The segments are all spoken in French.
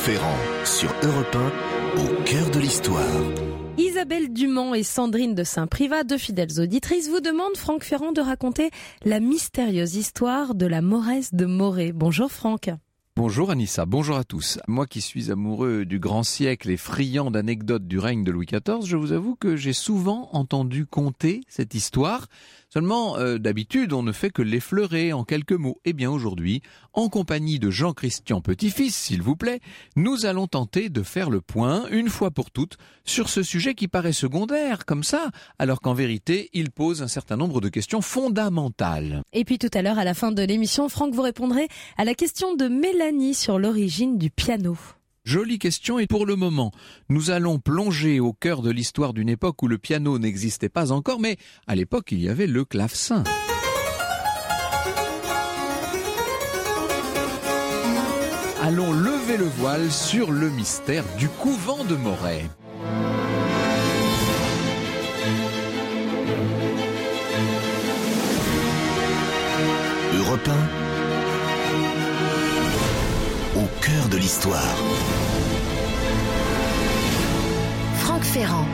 Ferrand, sur Europe 1, au cœur de l'histoire. Isabelle Dumont et Sandrine de Saint-Privat, deux fidèles auditrices, vous demandent, Franck Ferrand, de raconter la mystérieuse histoire de la Moresse de Morée. Bonjour Franck. Bonjour Anissa, bonjour à tous. Moi qui suis amoureux du grand siècle et friand d'anecdotes du règne de Louis XIV, je vous avoue que j'ai souvent entendu conter cette histoire. Seulement, d'habitude, on ne fait que l'effleurer en quelques mots. Eh bien aujourd'hui, en compagnie de Jean-Christian Petit-Fils, s'il vous plaît, nous allons tenter de faire le point, une fois pour toutes, sur ce sujet qui paraît secondaire, comme ça, alors qu'en vérité, il pose un certain nombre de questions fondamentales. Et puis tout à l'heure, à la fin de l'émission, Franck, vous répondrez à la question de Mélanie sur l'origine du piano. Jolie question, et pour le moment, nous allons plonger au cœur de l'histoire d'une époque où le piano n'existait pas encore, mais à l'époque il y avait le clavecin. Allons lever le voile sur le mystère du couvent de Morée. Europe 1, au cœur de l'histoire. Franck Ferrand.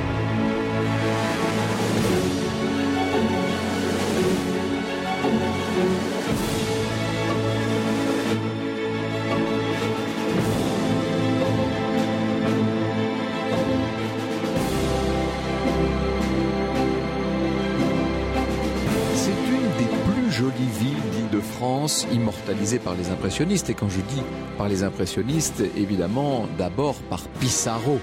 Jolie ville d'Île-de-France, immortalisée par les impressionnistes. Et quand je dis par les impressionnistes, évidemment, d'abord par Pissarro.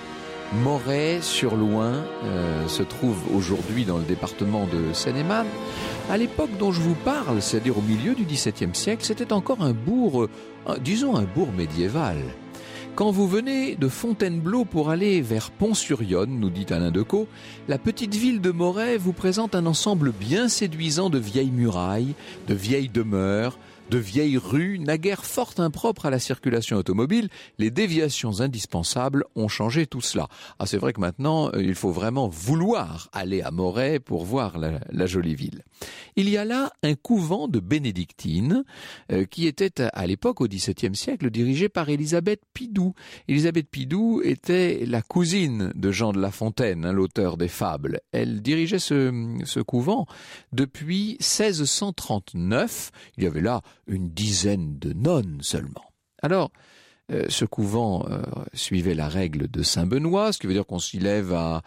Morée-sur-Loing se trouve aujourd'hui dans le département de Seine-et-Marne. À l'époque dont je vous parle, c'est-à-dire au milieu du XVIIe siècle, c'était encore un bourg, disons un bourg médiéval. Quand vous venez de Fontainebleau pour aller vers Pont-sur-Yonne, nous dit Alain Decaux, la petite ville de Morée vous présente un ensemble bien séduisant de vieilles murailles, de vieilles demeures, de vieilles rues, naguère fort impropres à la circulation automobile. Les déviations indispensables ont changé tout cela. Ah, c'est vrai que maintenant, il faut vraiment vouloir aller à Morée pour voir la jolie ville. Il y a là un couvent de bénédictines qui était à l'époque, au XVIIe siècle, dirigé par Élisabeth Pidoux. Élisabeth Pidoux était la cousine de Jean de La Fontaine, l'auteur des fables. Elle dirigeait ce couvent depuis 1639. Il y avait là une dizaine de nonnes seulement. Alors, ce couvent suivait la règle de Saint-Benoît, ce qui veut dire qu'on s'y lève à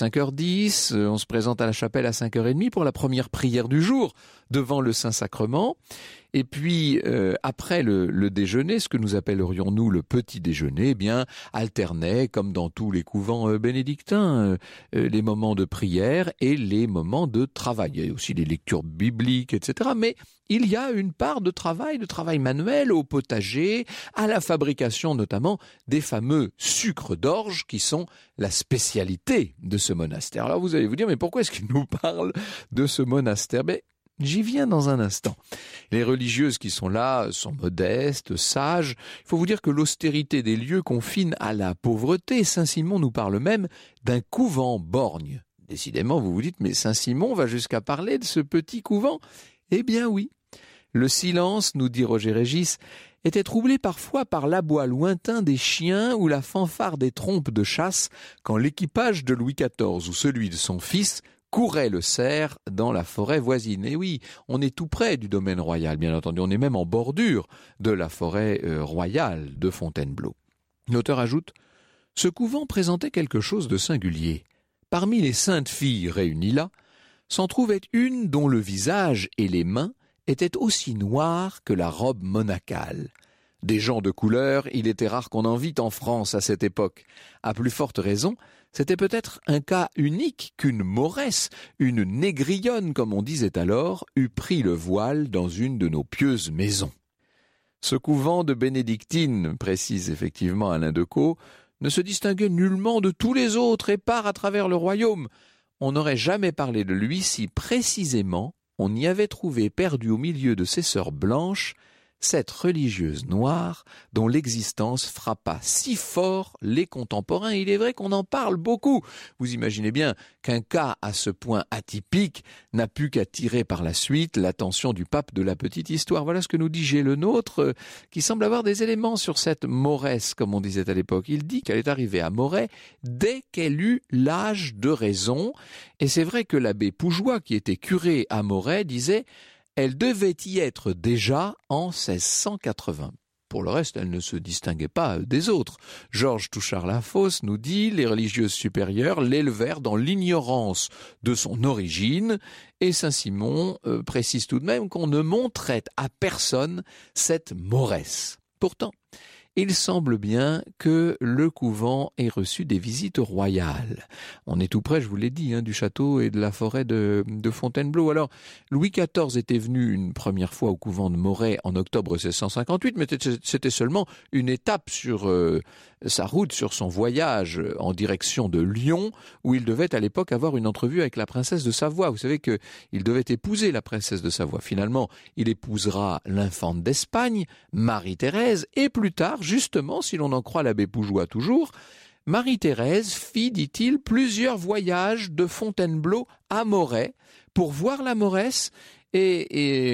5h10, on se présente à la chapelle à 5h30 pour la première prière du jour devant le Saint-Sacrement. Et puis, après le déjeuner, ce que nous appellerions nous le petit déjeuner, eh bien, alternait, comme dans tous les couvents bénédictins, les moments de prière et les moments de travail. Il y a aussi les lectures bibliques, etc. Mais il y a une part de travail manuel au potager, à la fabrication notamment des fameux sucres d'orge qui sont la spécialité de ce monastère. Alors vous allez vous dire, mais pourquoi est-ce qu'il nous parle de ce monastère ? J'y viens dans un instant. Les religieuses qui sont là sont modestes, sages. Il faut vous dire que l'austérité des lieux confine à la pauvreté. Saint-Simon nous parle même d'un couvent borgne. Décidément, vous vous dites, mais Saint-Simon va jusqu'à parler de ce petit couvent ? Eh bien oui. Le silence, nous dit Roger Régis, était troublé parfois par l'aboi lointain des chiens ou la fanfare des trompes de chasse quand l'équipage de Louis XIV ou celui de son fils courait le cerf dans la forêt voisine. Et oui, on est tout près du domaine royal, bien entendu. On est même en bordure de la forêt royale de Fontainebleau. L'auteur ajoute « Ce couvent présentait quelque chose de singulier. Parmi les saintes filles réunies là, s'en trouvait une dont le visage et les mains étaient aussi noirs que la robe monacale. Des gens de couleur, il était rare qu'on en vît en France à cette époque. À plus forte raison, c'était peut-être un cas unique qu'une Moresse, une négrillonne comme on disait alors, eût pris le voile dans une de nos pieuses maisons. » Ce couvent de bénédictines, précise effectivement Alain Decaux, ne se distinguait nullement de tous les autres épars à travers le royaume. On n'aurait jamais parlé de lui si précisément on y avait trouvé perdu au milieu de ses sœurs blanches cette religieuse noire dont l'existence frappa si fort les contemporains. Il est vrai qu'on en parle beaucoup. Vous imaginez bien qu'un cas à ce point atypique n'a pu qu'attirer par la suite l'attention du pape de la petite histoire. Voilà ce que nous dit G. Le Nôtre, qui semble avoir des éléments sur cette Moresse, comme on disait à l'époque. Il dit qu'elle est arrivée à Moret dès qu'elle eut l'âge de raison. Et c'est vrai que l'abbé Poujoie, qui était curé à Moret, disait « Elle devait y être déjà en 1680. » Pour le reste, elle ne se distinguait pas des autres. Georges Touchard-Lafosse nous dit « Les religieuses supérieures l'élevèrent dans l'ignorance de son origine. » Et Saint-Simon précise tout de même qu'on ne montrait à personne cette Moresse. Pourtant, il semble bien que le couvent ait reçu des visites royales. On est tout près, je vous l'ai dit, du château et de la forêt de Fontainebleau. Alors, Louis XIV était venu une première fois au couvent de Moret en octobre 1658, mais c'était seulement une étape sur sa route, sur son voyage en direction de Lyon, où il devait à l'époque avoir une entrevue avec la princesse de Savoie. Vous savez qu'il devait épouser la princesse de Savoie. Finalement, il épousera l'infante d'Espagne, Marie-Thérèse, et plus tard, justement, si l'on en croit l'abbé Poujoie toujours, Marie-Thérèse fit, dit-il, plusieurs voyages de Fontainebleau à Moret pour voir la Moresse. Et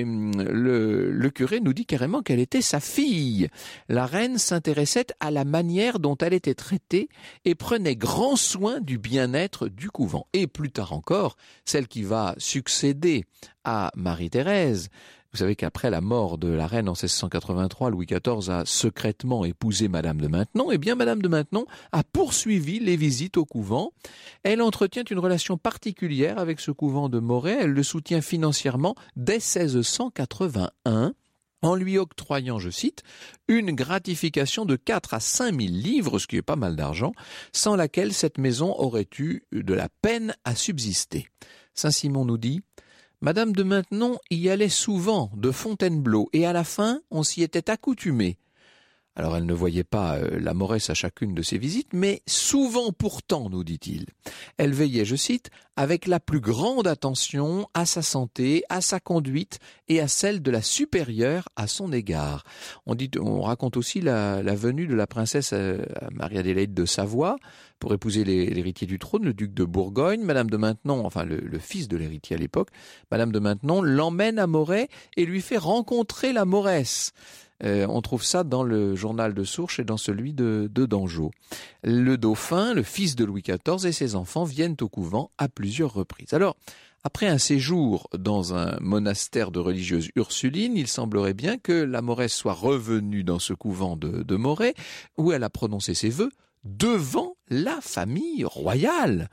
le curé nous dit carrément qu'elle était sa fille. La reine s'intéressait à la manière dont elle était traitée et prenait grand soin du bien-être du couvent. Et plus tard encore, celle qui va succéder à Marie-Thérèse. Vous savez qu'après la mort de la reine en 1683, Louis XIV a secrètement épousé Madame de Maintenon. Eh bien, Madame de Maintenon a poursuivi les visites au couvent. Elle entretient une relation particulière avec ce couvent de Moret. Elle le soutient financièrement dès 1681. En lui octroyant, je cite, une gratification de 4 à 5 000 livres, ce qui est pas mal d'argent, sans laquelle cette maison aurait eu de la peine à subsister. Saint-Simon nous dit « Madame de Maintenon y allait souvent de Fontainebleau et à la fin, on s'y était accoutumé. Alors elle ne voyait pas la Moresse à chacune de ses visites, mais souvent pourtant, nous dit-il. Elle veillait, je cite, avec la plus grande attention à sa santé, à sa conduite et à celle de la supérieure à son égard. » On raconte aussi la venue de la princesse Marie-Adélaïde de Savoie pour épouser l'héritier du trône, le duc de Bourgogne. Madame de Maintenon, enfin le fils de l'héritier à l'époque, Madame de Maintenon l'emmène à Moret et lui fait rencontrer la Moresse. On trouve ça dans le journal de Sourches et dans celui de Dangeau. Le dauphin, le fils de Louis XIV et ses enfants viennent au couvent à plusieurs reprises. Alors, après un séjour dans un monastère de religieuses ursulines, il semblerait bien que la Moresse soit revenue dans ce couvent de Moret, où elle a prononcé ses vœux devant la famille royale.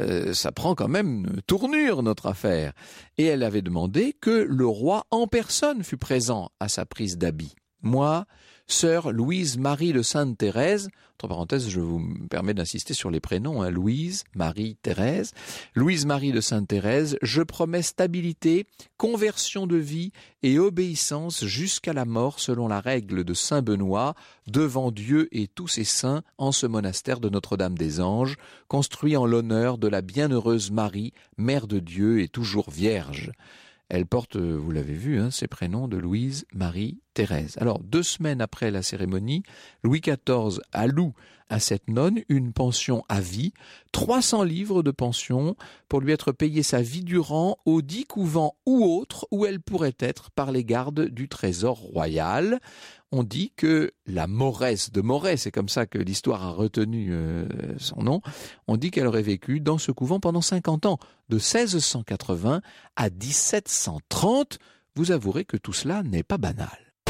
Ça prend quand même une tournure, notre affaire. Et elle avait demandé que le roi en personne fût présent à sa prise d'habit. Moi, sœur Louise-Marie de Sainte-Thérèse, entre parenthèses, je vous permets d'insister sur les prénoms, Louise, Marie, Thérèse. Louise-Marie de Sainte-Thérèse, je promets stabilité, conversion de vie et obéissance jusqu'à la mort selon la règle de Saint Benoît, devant Dieu et tous ses saints en ce monastère de Notre-Dame des Anges, construit en l'honneur de la bienheureuse Marie, Mère de Dieu et toujours vierge. Elle porte, vous l'avez vu, ses prénoms de Louise, Marie, Thérèse. Alors, 2 semaines après la cérémonie, Louis XIV alloue à cette nonne une pension à vie, 300 livres de pension pour lui être payée sa vie durant aux 10 couvents ou autres où elle pourrait être par les gardes du trésor royal. On dit que la Moresse de Moret, c'est comme ça que l'histoire a retenu son nom, on dit qu'elle aurait vécu dans ce couvent pendant 50 ans, de 1680 à 1730. Vous avouerez que tout cela n'est pas banal.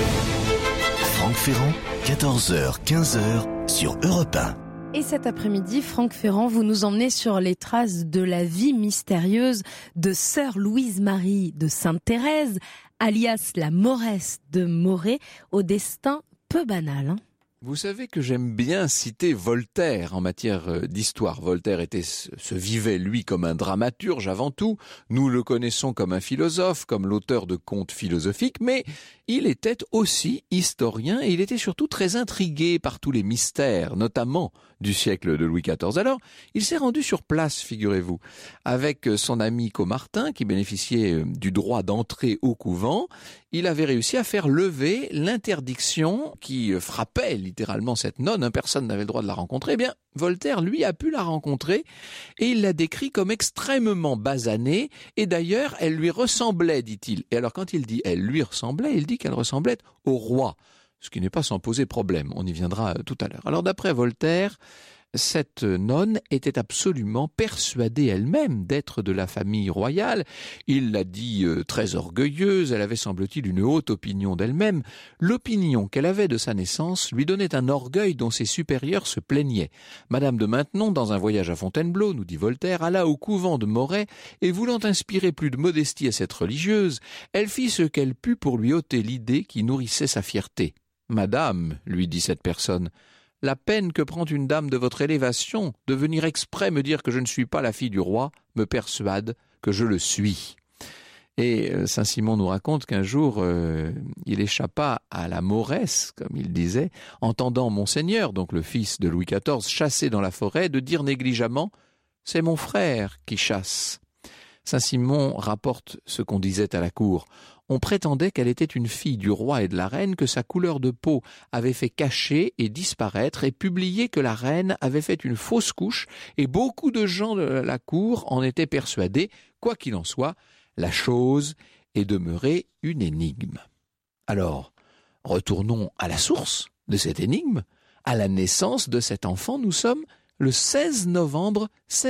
Franck Ferrand, 14h, 15h sur Europe 1. Et cet après-midi, Franck Ferrand, vous nous emmenez sur les traces de la vie mystérieuse de sœur Louise-Marie de Sainte-Thérèse, alias la Moresse de Moret, au destin peu banal. Vous savez que j'aime bien citer Voltaire en matière d'histoire. Voltaire se vivait, lui, comme un dramaturge avant tout. Nous le connaissons comme un philosophe, comme l'auteur de contes philosophiques, mais il était aussi historien et il était surtout très intrigué par tous les mystères, notamment du siècle de Louis XIV. Alors, il s'est rendu sur place, figurez-vous, avec son ami Caumartin, qui bénéficiait du droit d'entrer au couvent. Il avait réussi à faire lever l'interdiction qui frappait littéralement cette nonne. Personne n'avait le droit de la rencontrer. Eh bien, Voltaire, lui, a pu la rencontrer et il l'a décrit comme extrêmement basanée. Et d'ailleurs, elle lui ressemblait, dit-il. Et alors, quand il dit « elle lui ressemblait », il dit qu'elle ressemblait au roi. Ce qui n'est pas sans poser problème. On y viendra tout à l'heure. Alors, d'après Voltaire, cette nonne était absolument persuadée elle-même d'être de la famille royale. Il l'a dit très orgueilleuse, elle avait semble-t-il une haute opinion d'elle-même. L'opinion qu'elle avait de sa naissance lui donnait un orgueil dont ses supérieurs se plaignaient. Madame de Maintenon, dans un voyage à Fontainebleau, nous dit Voltaire, alla au couvent de Moret et voulant inspirer plus de modestie à cette religieuse, elle fit ce qu'elle put pour lui ôter l'idée qui nourrissait sa fierté. « Madame, lui dit cette personne, la peine que prend une dame de votre élévation de venir exprès me dire que je ne suis pas la fille du roi me persuade que je le suis. » Et Saint-Simon nous raconte qu'un jour, il échappa à la mauresse, comme il disait, entendant Monseigneur, donc le fils de Louis XIV, chasser dans la forêt, de dire négligemment « c'est mon frère qui chasse ». Saint-Simon rapporte ce qu'on disait à la cour. On prétendait qu'elle était une fille du roi et de la reine, que sa couleur de peau avait fait cacher et disparaître, et publié que la reine avait fait une fausse couche, et beaucoup de gens de la cour en étaient persuadés. Quoi qu'il en soit, la chose est demeurée une énigme. Alors, retournons à la source de cette énigme, à la naissance de cet enfant. Nous sommes le 16 novembre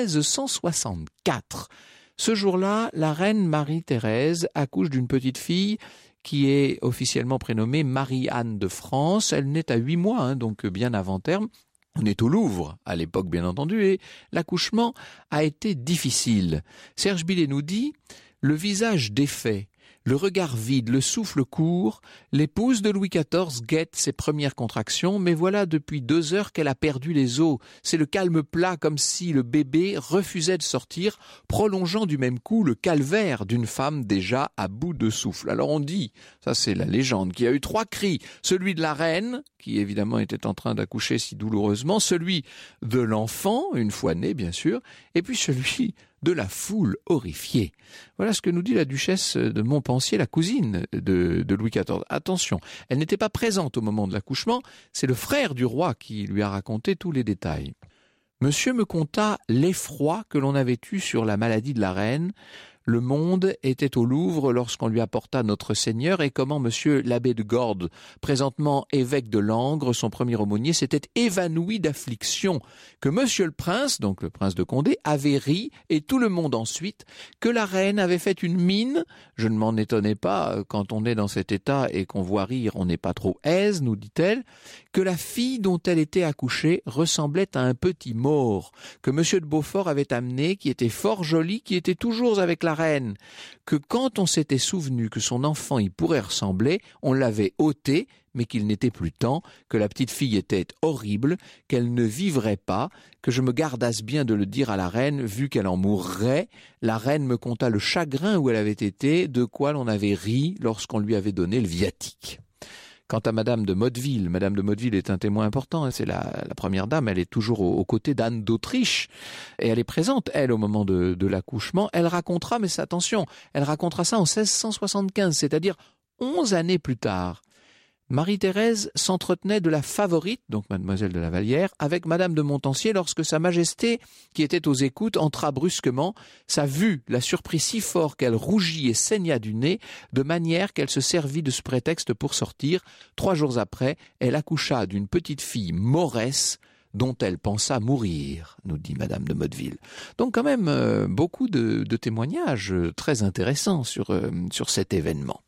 1664. Ce jour-là, la reine Marie-Thérèse accouche d'une petite fille qui est officiellement prénommée Marie-Anne de France. Elle naît à 8 mois, donc bien avant terme. On est au Louvre, à l'époque bien entendu, et l'accouchement a été difficile. Serge Billet nous dit « Le visage défait, le regard vide, le souffle court, l'épouse de Louis XIV guette ses premières contractions, mais voilà depuis 2 heures qu'elle a perdu les os. C'est le calme plat, comme si le bébé refusait de sortir, prolongeant du même coup le calvaire d'une femme déjà à bout de souffle. » Alors on dit, ça c'est la légende, qu'il y a eu 3 cris, celui de la reine, qui évidemment était en train d'accoucher si douloureusement, celui de l'enfant, une fois né bien sûr, et puis celui de la foule horrifiée. Voilà ce que nous dit la duchesse de Montpensier, la cousine de Louis XIV. Attention, elle n'était pas présente au moment de l'accouchement, c'est le frère du roi qui lui a raconté tous les détails. Monsieur me conta l'effroi que l'on avait eu sur la maladie de la reine. Le monde était au Louvre lorsqu'on lui apporta Notre Seigneur et comment monsieur l'abbé de Gordes, présentement évêque de Langres, son premier aumônier, s'était évanoui d'affliction, que monsieur le prince, donc le prince de Condé, avait ri et tout le monde ensuite, que la reine avait fait une mine, je ne m'en étonnais pas, quand on est dans cet état et qu'on voit rire, on n'est pas trop aise, nous dit-elle, que la fille dont elle était accouchée ressemblait à un petit maure, que monsieur de Beaufort avait amené, qui était fort joli, qui était toujours avec la reine, que quand on s'était souvenu que son enfant y pourrait ressembler, on l'avait ôté, mais qu'il n'était plus temps, que la petite fille était horrible, qu'elle ne vivrait pas, que je me gardasse bien de le dire à la reine, vu qu'elle en mourrait. La reine me conta le chagrin où elle avait été, de quoi l'on avait ri lorsqu'on lui avait donné le viatique. Quant à Madame de Motteville est un témoin important, c'est la première dame, elle est toujours aux côtés d'Anne d'Autriche, et elle est présente, elle, au moment de l'accouchement. Elle racontera, mais attention, elle racontera ça en 1675, c'est-à-dire 11 années plus tard. Marie-Thérèse s'entretenait de la favorite, donc mademoiselle de la Vallière, avec madame de Montpensier lorsque sa majesté, qui était aux écoutes, entra brusquement. Sa vue la surprit si fort qu'elle rougit et saigna du nez, de manière qu'elle se servit de ce prétexte pour sortir. 3 jours après, elle accoucha d'une petite fille mauresse, dont elle pensa mourir, nous dit madame de Motteville. Donc quand même beaucoup de témoignages très intéressants sur cet événement.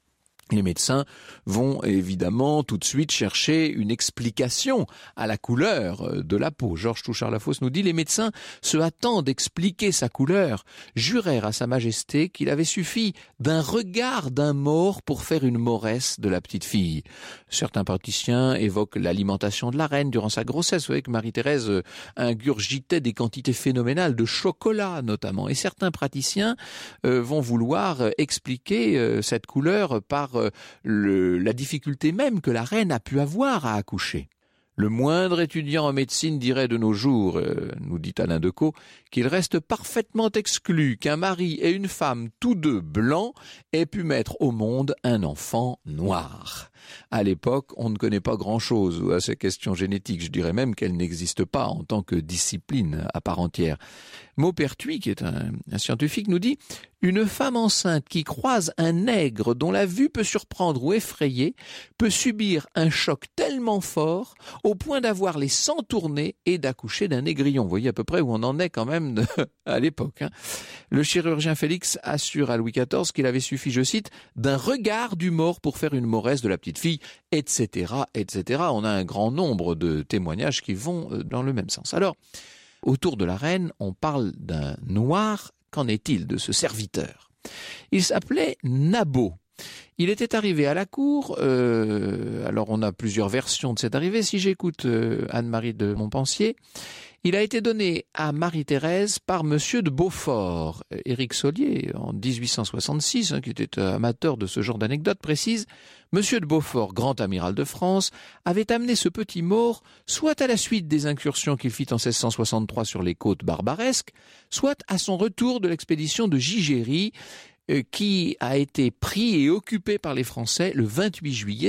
Les médecins vont évidemment tout de suite chercher une explication à la couleur de la peau. Georges Touchard-Lafosse nous dit « Les médecins se hâtant d'expliquer sa couleur, jurèrent à sa majesté qu'il avait suffi d'un regard d'un mort pour faire une moresse de la petite fille. » Certains praticiens évoquent l'alimentation de la reine durant sa grossesse. Vous savez que Marie-Thérèse ingurgitait des quantités phénoménales de chocolat notamment. Et certains praticiens vont vouloir expliquer cette couleur par la difficulté même que la reine a pu avoir à accoucher. Le moindre étudiant en médecine dirait de nos jours, nous dit Alain Decaux, qu'il reste parfaitement exclu qu'un mari et une femme, tous deux blancs, aient pu mettre au monde un enfant noir. À l'époque, on ne connaît pas grand-chose à ces questions génétiques. Je dirais même qu'elles n'existent pas en tant que discipline à part entière. Maupertuis, qui est un scientifique, nous dit « Une femme enceinte qui croise un nègre dont la vue peut surprendre ou effrayer peut subir un choc tellement fort au point d'avoir les sangs tournés et d'accoucher d'un négrillon. » Vous voyez à peu près où on en est quand même à l'époque. Le chirurgien Félix assure à Louis XIV qu'il avait suffi, je cite, « d'un regard du mort pour faire une moresse de la petite fille, etc., etc. » On a un grand nombre de témoignages qui vont dans le même sens. Alors, autour de la reine, on parle d'un noir. Qu'en est-il de ce serviteur? Il s'appelait Nabeau. Il était arrivé à la cour, alors on a plusieurs versions de cette arrivée. Si j'écoute Anne-Marie de Montpensier, il a été donné à Marie-Thérèse par Monsieur de Beaufort. Éric Solier, en 1866, qui était amateur de ce genre d'anecdotes, précise « Monsieur de Beaufort, grand amiral de France, avait amené ce petit mort soit à la suite des incursions qu'il fit en 1663 sur les côtes barbaresques, soit à son retour de l'expédition de Gigéry, qui a été pris et occupé par les Français le 28 juillet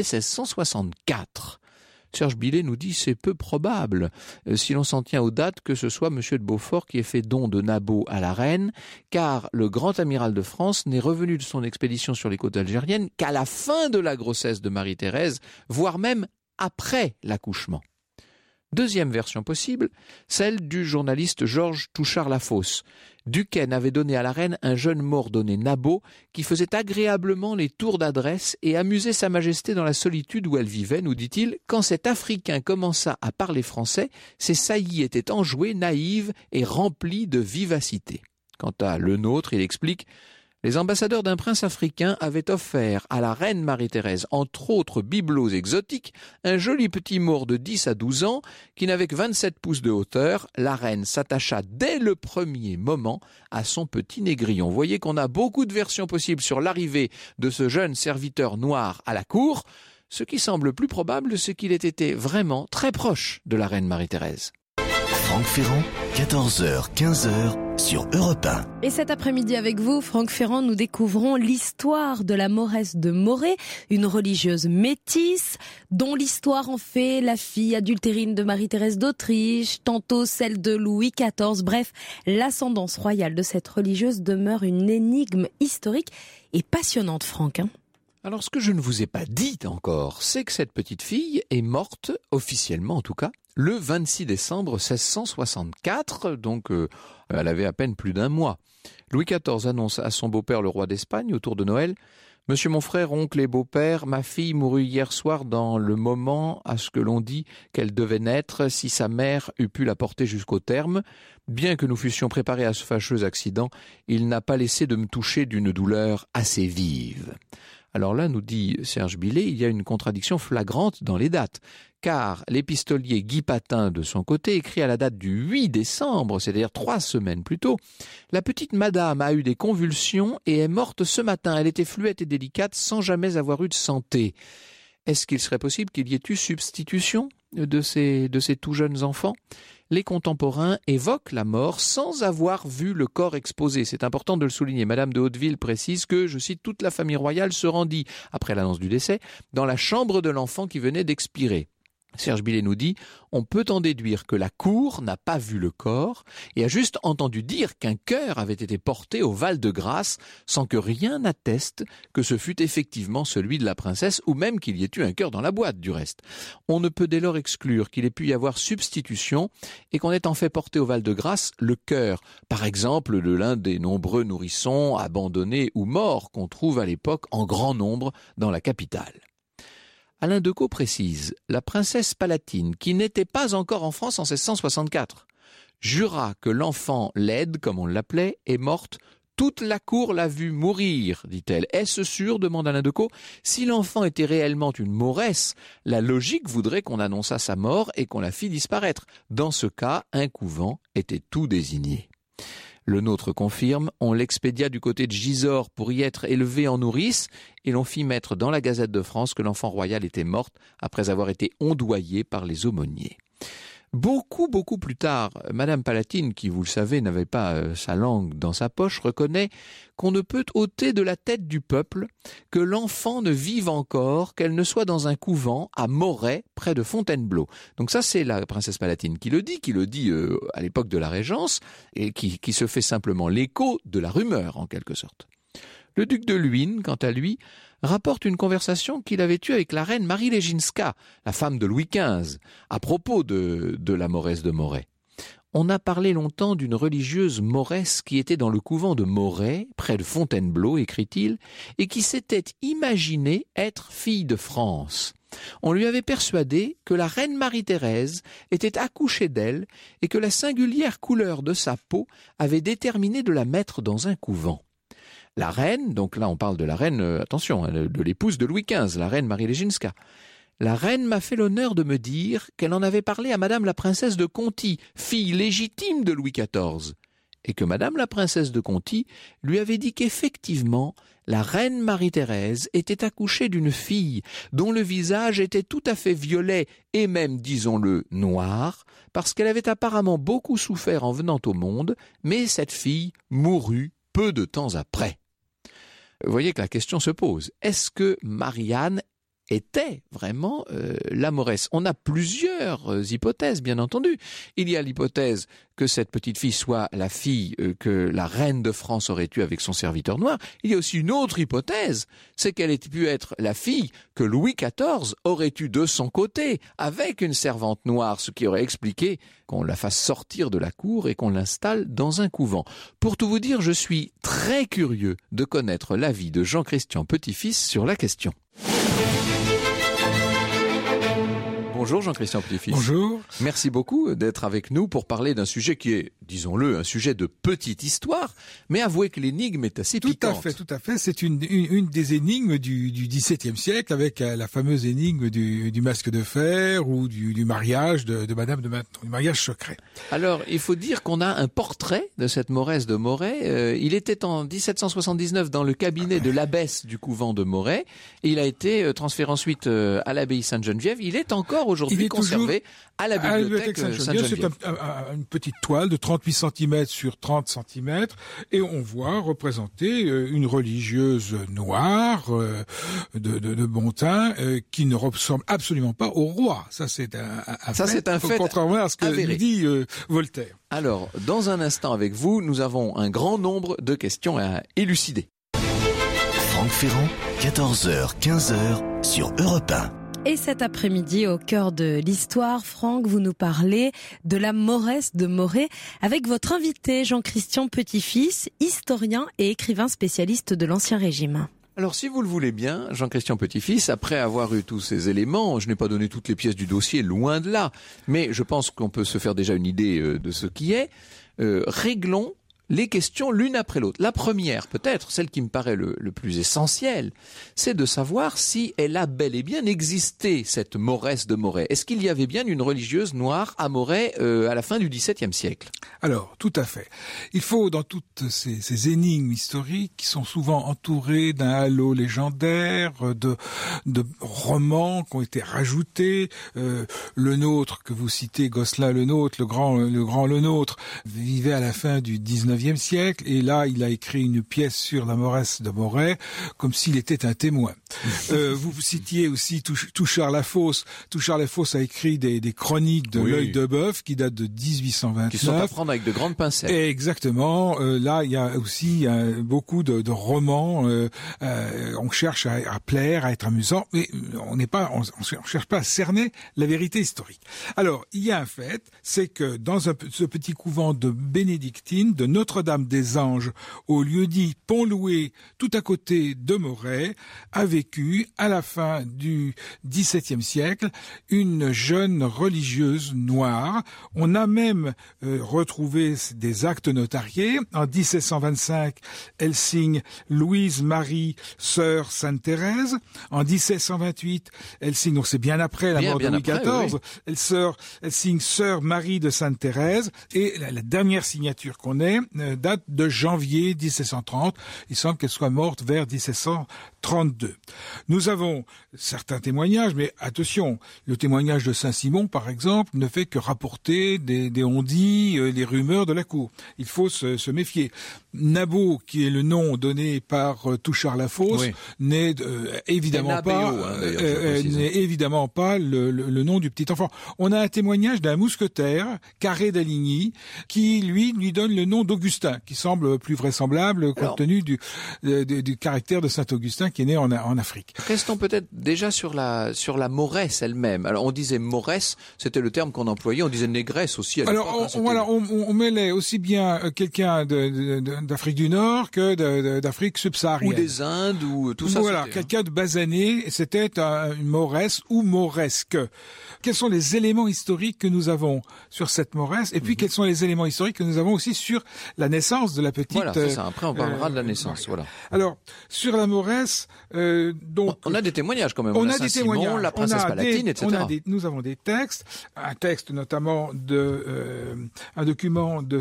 1664. Serge Billet nous dit c'est peu probable, si l'on s'en tient aux dates, que ce soit M. de Beaufort qui ait fait don de Nabeau à la reine, car le grand amiral de France n'est revenu de son expédition sur les côtes algériennes qu'à la fin de la grossesse de Marie-Thérèse, voire même après l'accouchement. Deuxième version possible, celle du journaliste Georges Touchard-Lafosse. Duquesne avait donné à la reine un jeune mort nommé Nabeau qui faisait agréablement les tours d'adresse et amusait sa majesté dans la solitude où elle vivait, nous dit-il. Quand cet Africain commença à parler français, ses saillies étaient enjouées, naïves et remplies de vivacité. Quant à le nôtre, il explique: les ambassadeurs d'un prince africain avaient offert à la reine Marie-Thérèse, entre autres bibelots exotiques, un joli petit mort de 10 à 12 ans qui n'avait que 27 pouces de hauteur. La reine s'attacha dès le premier moment à son petit négrillon. Vous voyez qu'on a beaucoup de versions possibles sur l'arrivée de ce jeune serviteur noir à la cour. Ce qui semble plus probable, c'est qu'il ait été vraiment très proche de la reine Marie-Thérèse. Franck Ferrand, 14h, 15h sur Europe 1. Et cet après-midi avec vous, Franck Ferrand, nous découvrons l'histoire de la Mauresse de Morée, une religieuse métisse, dont l'histoire en fait la fille adultérine de Marie-Thérèse d'Autriche, tantôt celle de Louis XIV. Bref, l'ascendance royale de cette religieuse demeure une énigme historique et passionnante, Franck. Alors, ce que je ne vous ai pas dit encore, c'est que cette petite fille est morte, officiellement en tout cas, le 26 décembre 1664, donc elle avait à peine plus d'un mois. Louis XIV annonce à son beau-père le roi d'Espagne autour de Noël: « Monsieur mon frère, oncle et beau-père, ma fille mourut hier soir dans le moment à ce que l'on dit qu'elle devait naître si sa mère eût pu la porter jusqu'au terme. Bien que nous fussions préparés à ce fâcheux accident, il n'a pas laissé de me toucher d'une douleur assez vive. » Alors là, nous dit Serge Billet, il y a une contradiction flagrante dans les dates, car l'épistolier Guy Patin, de son côté, écrit à la date du 8 décembre, c'est-à-dire 3 semaines plus tôt: « La petite madame a eu des convulsions et est morte ce matin. Elle était fluette et délicate sans jamais avoir eu de santé. » Est-ce qu'il serait possible qu'il y ait eu substitution de ces tout jeunes enfants ? Les contemporains évoquent la mort sans avoir vu le corps exposé. C'est important de le souligner. Madame de Hauteville précise que, je cite, toute la famille royale se rendit, après l'annonce du décès, dans la chambre de l'enfant qui venait d'expirer. Serge Billet nous dit « On peut en déduire que la cour n'a pas vu le corps et a juste entendu dire qu'un cœur avait été porté au Val-de-Grâce sans que rien n'atteste que ce fût effectivement celui de la princesse ou même qu'il y ait eu un cœur dans la boîte du reste. On ne peut dès lors exclure qu'il ait pu y avoir substitution et qu'on ait en fait porté au Val-de-Grâce le cœur, par exemple de l'un des nombreux nourrissons abandonnés ou morts qu'on trouve à l'époque en grand nombre dans la capitale. » Alain Decaux précise, la princesse Palatine, qui n'était pas encore en France en 1664, jura que l'enfant laide, comme on l'appelait, est morte. Toute la cour l'a vue mourir, dit-elle. Est-ce sûr, demande Alain Decaux. Si l'enfant était réellement une mauresse, la logique voudrait qu'on annonçât sa mort et qu'on la fît disparaître. Dans ce cas, un couvent était tout désigné. Le nôtre confirme, on l'expédia du côté de Gisors pour y être élevé en nourrice et l'on fit mettre dans la Gazette de France que l'enfant royal était morte après avoir été ondoyée par les aumôniers. Beaucoup plus tard, Madame Palatine, qui, vous le savez, n'avait pas sa langue dans sa poche, reconnaît qu'on ne peut ôter de la tête du peuple que l'enfant ne vive encore, qu'elle ne soit dans un couvent à Moret, près de Fontainebleau. Donc ça, c'est la princesse Palatine qui le dit à l'époque de la Régence, et qui se fait simplement l'écho de la rumeur, en quelque sorte. Le duc de Luynes, quant à lui, rapporte une conversation qu'il avait eue avec la reine Marie Leginska, la femme de Louis XV, à propos de la mauresse de Moret. On a parlé longtemps d'une religieuse mauresse qui était dans le couvent de Moret, près de Fontainebleau, écrit-il, et qui s'était imaginée être fille de France. On lui avait persuadé que la reine Marie-Thérèse était accouchée d'elle et que la singulière couleur de sa peau avait déterminé de la mettre dans un couvent. La reine, donc là on parle de la reine, attention, de l'épouse de Louis XV, la reine Marie Leginska. La reine m'a fait l'honneur de me dire qu'elle en avait parlé à Madame la princesse de Conti, fille légitime de Louis XIV, et que Madame la princesse de Conti lui avait dit qu'effectivement, la reine Marie-Thérèse était accouchée d'une fille dont le visage était tout à fait violet et même, disons-le, noir, parce qu'elle avait apparemment beaucoup souffert en venant au monde, mais cette fille mourut peu de temps après. Vous voyez que la question se pose. Est-ce que Marianne était vraiment la mauresse? On a plusieurs hypothèses, bien entendu. Il y a l'hypothèse que cette petite fille soit la fille que la reine de France aurait eue avec son serviteur noir. Il y a aussi une autre hypothèse, c'est qu'elle ait pu être la fille que Louis XIV aurait eue de son côté, avec une servante noire, ce qui aurait expliqué qu'on la fasse sortir de la cour et qu'on l'installe dans un couvent. Pour tout vous dire, je suis très curieux de connaître l'avis de Jean-Christian Petit-Fils sur la question. Bonjour Jean-Christian Petit-Fils. Bonjour. Merci beaucoup d'être avec nous pour parler d'un sujet qui est, disons-le, un sujet de petite histoire, mais avouez que l'énigme est assez piquante. Tout à fait. C'est une des énigmes du XVIIe siècle, avec la fameuse énigme du masque de fer ou du mariage de Madame de Maintenon, du mariage secret. Alors, il faut dire qu'on a un portrait de cette mauresse de Moret. Il était en 1779 dans le cabinet de l'abbesse du couvent de Moret, et il a été transféré ensuite à l'abbaye Sainte-Geneviève. Il est encore aujourd'hui conservé à la bibliothèque Sainte-Geneviève. C'est une petite toile de 38 cm sur 30 cm et on voit représenter une religieuse noire de bon teint qui ne ressemble absolument pas au roi. Ça c'est un fait, contrairement à ce que dit Voltaire. Alors, dans un instant avec vous, nous avons un grand nombre de questions à élucider. Franck Ferrand, 14h, 15h sur Europe 1. Et cet après-midi, au cœur de l'histoire, Franck, vous nous parlez de la mauresse de Moret avec votre invité Jean-Christian Petit-Fils, historien et écrivain spécialiste de l'Ancien Régime. Alors, si vous le voulez bien, Jean-Christian Petit-Fils, après avoir eu tous ces éléments, je n'ai pas donné toutes les pièces du dossier, loin de là, mais je pense qu'on peut se faire déjà une idée de ce qui est. Réglons les questions l'une après l'autre. La première, peut-être, celle qui me paraît le plus essentiel, c'est de savoir si elle a bel et bien existé, cette mauresse de Moret. Est-ce qu'il y avait bien une religieuse noire à Moret à la fin du XVIIe siècle? Alors, tout à fait. Il faut, dans toutes ces énigmes historiques, qui sont souvent entourées d'un halo légendaire, de romans qui ont été rajoutés, le nôtre que vous citez, Gosselin le nôtre, le grand le nôtre, vivait à la fin du 19e 19e siècle, et là, il a écrit une pièce sur la Moresse de Moret, comme s'il était un témoin. Vous citiez aussi Touchard Lafosse. Touchard Lafosse a écrit des chroniques de l'œil de bœuf qui datent de 1829. Qui sont à prendre avec de grandes pincettes. Exactement. Là, il y a aussi beaucoup de romans. On cherche à plaire, à être amusant, mais on cherche pas à cerner la vérité historique. Alors, il y a un fait, c'est que dans ce petit couvent de bénédictines de Notre-Dame-des-Anges, au lieu-dit Pont-Loué, tout à côté de Moret, a vécu, à la fin du XVIIe siècle, une jeune religieuse noire. On a même retrouvé des actes notariés. En 1725, elle signe Louise-Marie, sœur Sainte-Thérèse. En 1728, elle signe, donc c'est bien après la mort de Louis XIV, oui. Elle signe sœur Marie de Sainte-Thérèse. Et la dernière signature qu'on ait date de janvier 1730. Il semble qu'elle soit morte vers 1732. Nous avons certains témoignages, mais attention, le témoignage de Saint-Simon, par exemple, ne fait que rapporter des on-dit, les rumeurs de la cour. Il faut se méfier. Nabot, qui est le nom donné par Touchard Lafosse, oui. n'est évidemment pas le nom du petit enfant. On a un témoignage d'un mousquetaire, Carré d'Aligny, qui lui donne le nom d'Augustin, qui semble plus vraisemblable compte tenu du caractère de Saint-Augustin qui est né en Afrique. Restons peut-être déjà sur la Moresse elle-même. Alors on disait Moresse, c'était le terme qu'on employait, on disait négresse aussi à l'époque. Alors on mêlait aussi bien quelqu'un d'Afrique du Nord que d'Afrique subsaharienne. Ou des Indes, ou tout ça. Voilà, quelqu'un de basané, c'était une Moresse ou Moresque. Quels sont les éléments historiques que nous avons sur cette Moresse, et puis quels sont les éléments historiques que nous avons aussi sur la naissance de la petite... Voilà, c'est ça. Après, on parlera de la naissance, voilà. Alors, sur la Moresse, donc... On a des témoignages quand même. On a des témoignages. La princesse palatine, etc. Nous avons des textes. Un texte notamment un document de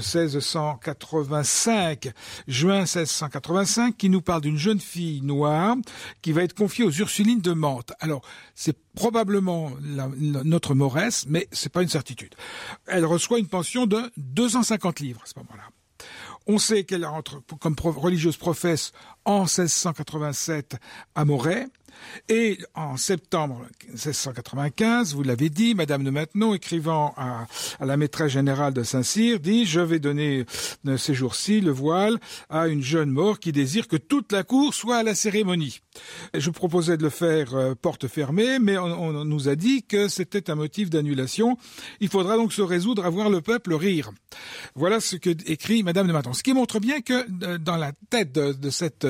1685, juin 1685, qui nous parle d'une jeune fille noire qui va être confiée aux Ursulines de Mantes. Alors, c'est probablement notre Moresse, mais c'est pas une certitude. Elle reçoit une pension de 250 livres à ce moment-là. On sait qu'elle entre comme religieuse professe en 1687 à Moret. Et en septembre 1695, vous l'avez dit, Madame de Maintenon, écrivant à la maîtresse générale de Saint-Cyr, dit « Je vais donner ces jours-ci le voile à une jeune mort qui désire que toute la cour soit à la cérémonie. » Je proposais de le faire porte fermée, mais on nous a dit que c'était un motif d'annulation. Il faudra donc se résoudre à voir le peuple rire. Voilà ce que écrit Madame de Maintenon. Ce qui montre bien que dans la tête de cette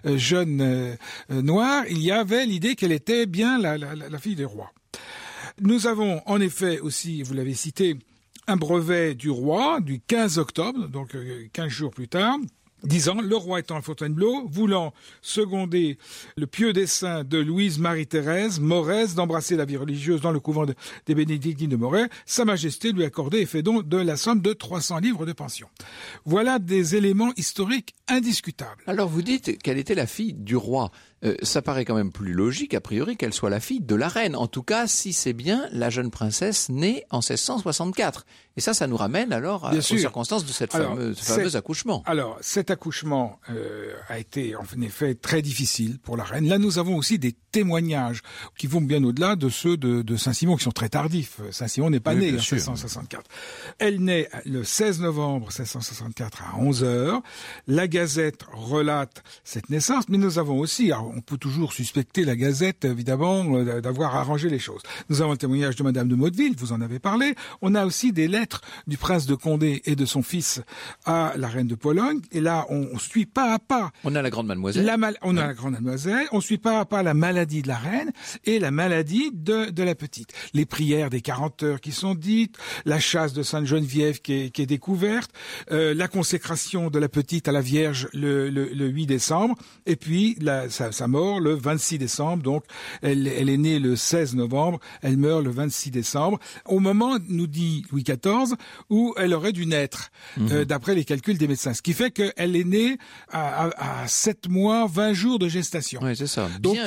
jeune noire, il y avait l'idée qu'elle était bien la fille des rois. Nous avons en effet aussi, vous l'avez cité, un brevet du roi du 15 octobre, donc 15 jours plus tard, disant, le roi étant à Fontainebleau, voulant seconder le pieux dessein de Louise-Marie-Thérèse, Moresse, d'embrasser la vie religieuse dans le couvent des Bénédictines de Moret, Sa Majesté lui accordait et fait don de la somme de 300 livres de pension. Voilà des éléments historiques indiscutables. Alors vous dites qu'elle était la fille du roi. Ça paraît quand même plus logique, a priori, qu'elle soit la fille de la reine. En tout cas, si c'est bien la jeune princesse née en 1664. Et ça nous ramène alors aux circonstances de cette fameux accouchement. Alors, cet accouchement a été en effet très difficile pour la reine. Là, nous avons aussi des témoignages qui vont bien au-delà de ceux de Saint-Simon, qui sont très tardifs. Saint-Simon n'est pas né en 1664. Elle naît le 16 novembre 1664 à 11h. La Gazette relate cette naissance, mais nous avons aussi... on peut toujours suspecter la Gazette, évidemment, d'avoir arrangé les choses. Nous avons le témoignage de Madame de Motteville, vous en avez parlé. On a aussi des lettres du prince de Condé et de son fils à la reine de Pologne. Et là, on suit pas à pas. On a la grande mademoiselle. On a la grande mademoiselle. On suit pas à pas la maladie de la reine et la maladie de la petite. Les prières des 40 heures qui sont dites, la chasse de Sainte-Geneviève qui est découverte, la consécration de la petite à la Vierge le 8 décembre, et puis sa mort le 26 décembre, donc elle est née le 16 novembre, elle meurt le 26 décembre, au moment, nous dit Louis XIV, où elle aurait dû naître, d'après les calculs des médecins. Ce qui fait qu'elle est née à 7 mois, 20 jours de gestation. Oui, c'est ça. Donc bien avant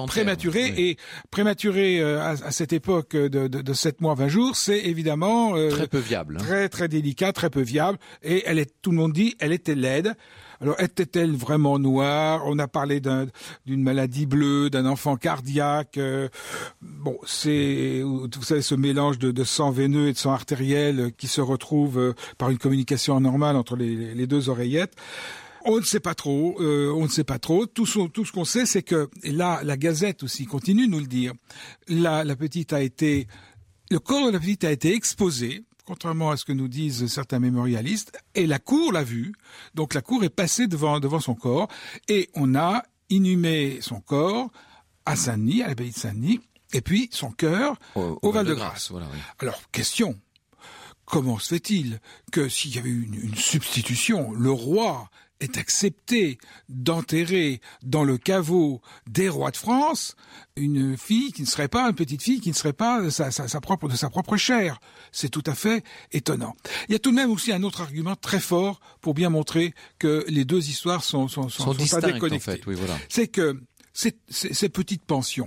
prématuré. Et prématuré à cette époque de 7 mois, 20 jours, c'est évidemment très peu viable. Très, très délicat, très peu viable. Et tout le monde dit, elle était laide. Alors, était-elle vraiment noire? On a parlé d'une maladie bleue, d'un enfant cardiaque. C'est, vous savez, ce mélange de sang veineux et de sang artériel qui se retrouve par une communication anormale entre les deux oreillettes. On ne sait pas trop. Tout ce qu'on sait, c'est que, et là, la Gazette aussi continue de nous le dire. Le corps de la petite a été exposé, contrairement à ce que nous disent certains mémorialistes, et la cour l'a vu. Donc la cour est passée devant son corps, et on a inhumé son corps à Saint-Denis, à l'abbaye de Saint-Denis, et puis son cœur au Val-de-Grâce. Voilà, oui. Alors, question. Comment se fait-il que s'il y avait eu une substitution, le roi ait accepté d'enterrer dans le caveau des rois de France une fille qui ne serait pas, une petite fille qui ne serait pas de sa propre chair? C'est tout à fait étonnant. Il y a tout de même aussi un autre argument très fort pour bien montrer que les deux histoires sont distinctes, pas déconnectées. En fait. Oui, voilà. C'est que ces petites pensions,